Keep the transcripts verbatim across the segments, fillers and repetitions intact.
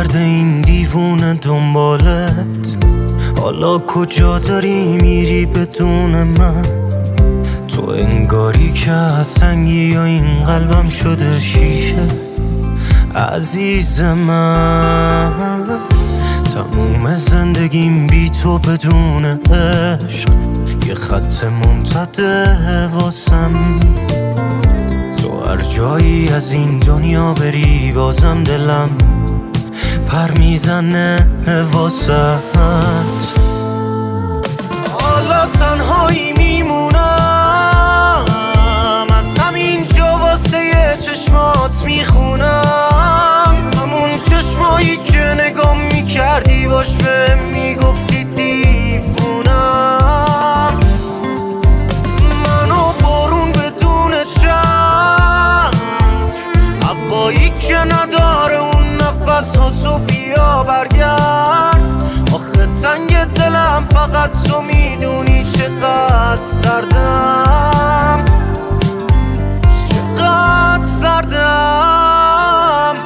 کرده این دیوونه دنبالت. حالا کجا داری میری بدون من؟ تو انگاری که از سنگی یا این قلبم شده شیشه. عزیز من تموم زندگیم بی تو بدون عشق یه خط منتده واسم. تو هر جایی از این دنیا بری بازم دلم پر میزنه واسط. حالا تنهایی میمونم، از همین جا واسه چشمات میخونم. همون چشمایی که نگام میکردی باش بهم میگفتی دیوونم. منو بارون بدون چند، هوایی که نداره اون نفس ها، تو بیا برگرد. آخه تنگ دلم فقط تو میدونی چقدر سردم، چقدر سردم.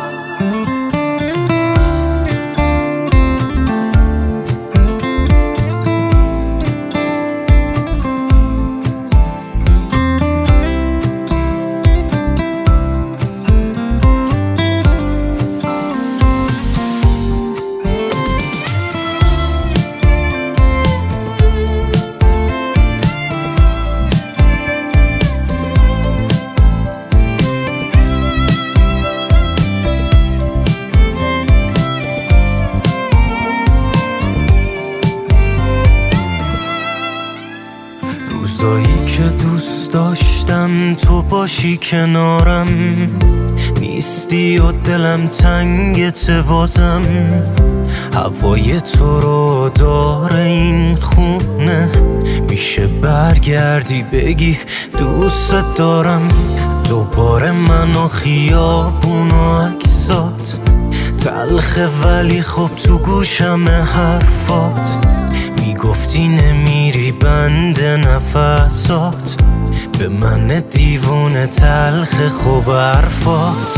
روزایی که دوست داشتم تو باشی کنارم، نیستی و دلم تنگت بازم. هوای تو رو داره این خونه، میشه برگردی بگی دوست دارم. دوباره من و خیابون و عکسات تلخه ولی خب تو گوشم حرفات. میگفتی نمیری بند نفسات، به من دیوونه تلخ خوب حرفات.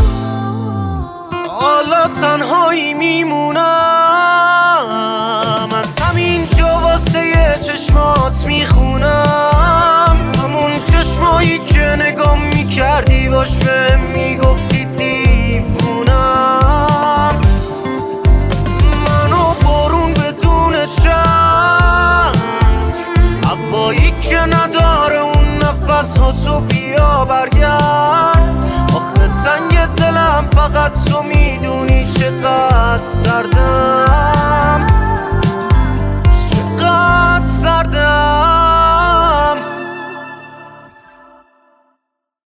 حالا تنهایی میمونم، از همین جا واسه چشمات میخونم. همون چشمایی که نگام میکردی باش بهم میگفتی دیوونم. منو بارون بدون چند، هوایی که نداره اون نفس ها، تو بیا برگرد. آخه تنگ دلم فقط تو میدونی چقدر سردم.